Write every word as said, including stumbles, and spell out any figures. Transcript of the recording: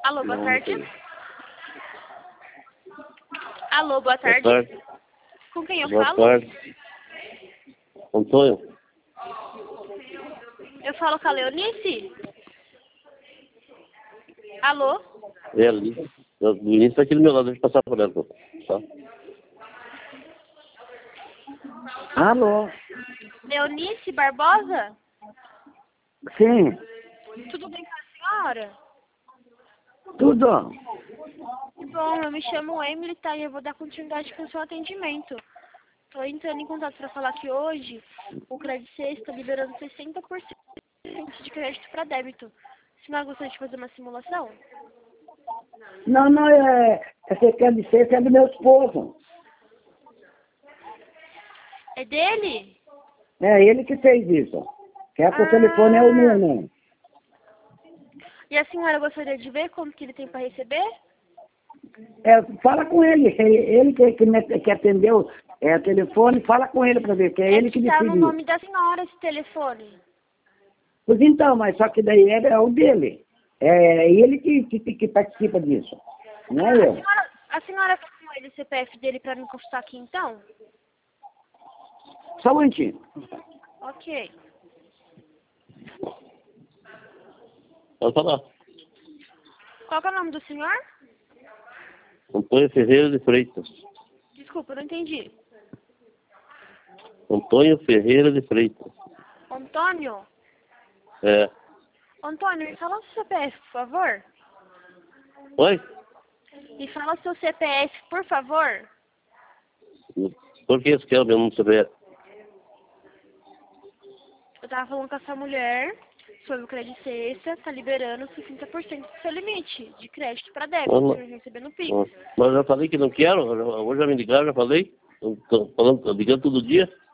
Alô, boa Não, tarde. não sei. Alô, boa tarde. Boa tarde. Com quem eu Boa falo? tarde. Antônio? Eu falo com a Leonice? Alô? É ali. O início está aqui do meu lado, deixa eu passar por ela. Tá? Alô? Leonice Barbosa? Sim, Tudo bem com a senhora? tudo. Que bom, eu me chamo Emily, tá? E eu vou dar continuidade com o seu atendimento. Tô entrando em contato para falar que hoje o Crédito seis está liberando sessenta por cento de crédito para débito. A senhora gostaria de fazer uma simulação? Não, não, é. Você quer dizer que é do meu esposo. É dele? É ele que fez isso. Quer que o Ah. telefone é o meu, né? E a senhora gostaria de ver como que ele tem para receber? É, fala com ele. Ele, ele que, que, me- que atendeu é, o telefone, fala com ele para ver, que é, É ele que que tá no decide. nome da senhora esse telefone. Pois então, mas só que daí é, é o dele. É ele que, que, que participa disso. Não Ah, é a eu. senhora, a senhora faz com ele o C P F dele para me consultar aqui então? Só um momentinho. Ok. Pode falar. Qual que é o nome do senhor? Antônio Ferreira de Freitas. Desculpa, eu não entendi. Antônio Ferreira de Freitas. Antônio? É. Antônio, me fala o seu C P F, por favor. Oi? Me fala o seu C P F, por favor. Por que você quer o meu número de C P F? Eu tava falando com essa mulher sobre o crédito sexta, tá liberando sessenta por cento do seu limite de crédito para débito, Não, não. você recebendo Pix. Mas eu já falei que não quero. Hoje já me ligaram, já falei. Estou falando, tô ligando todo dia.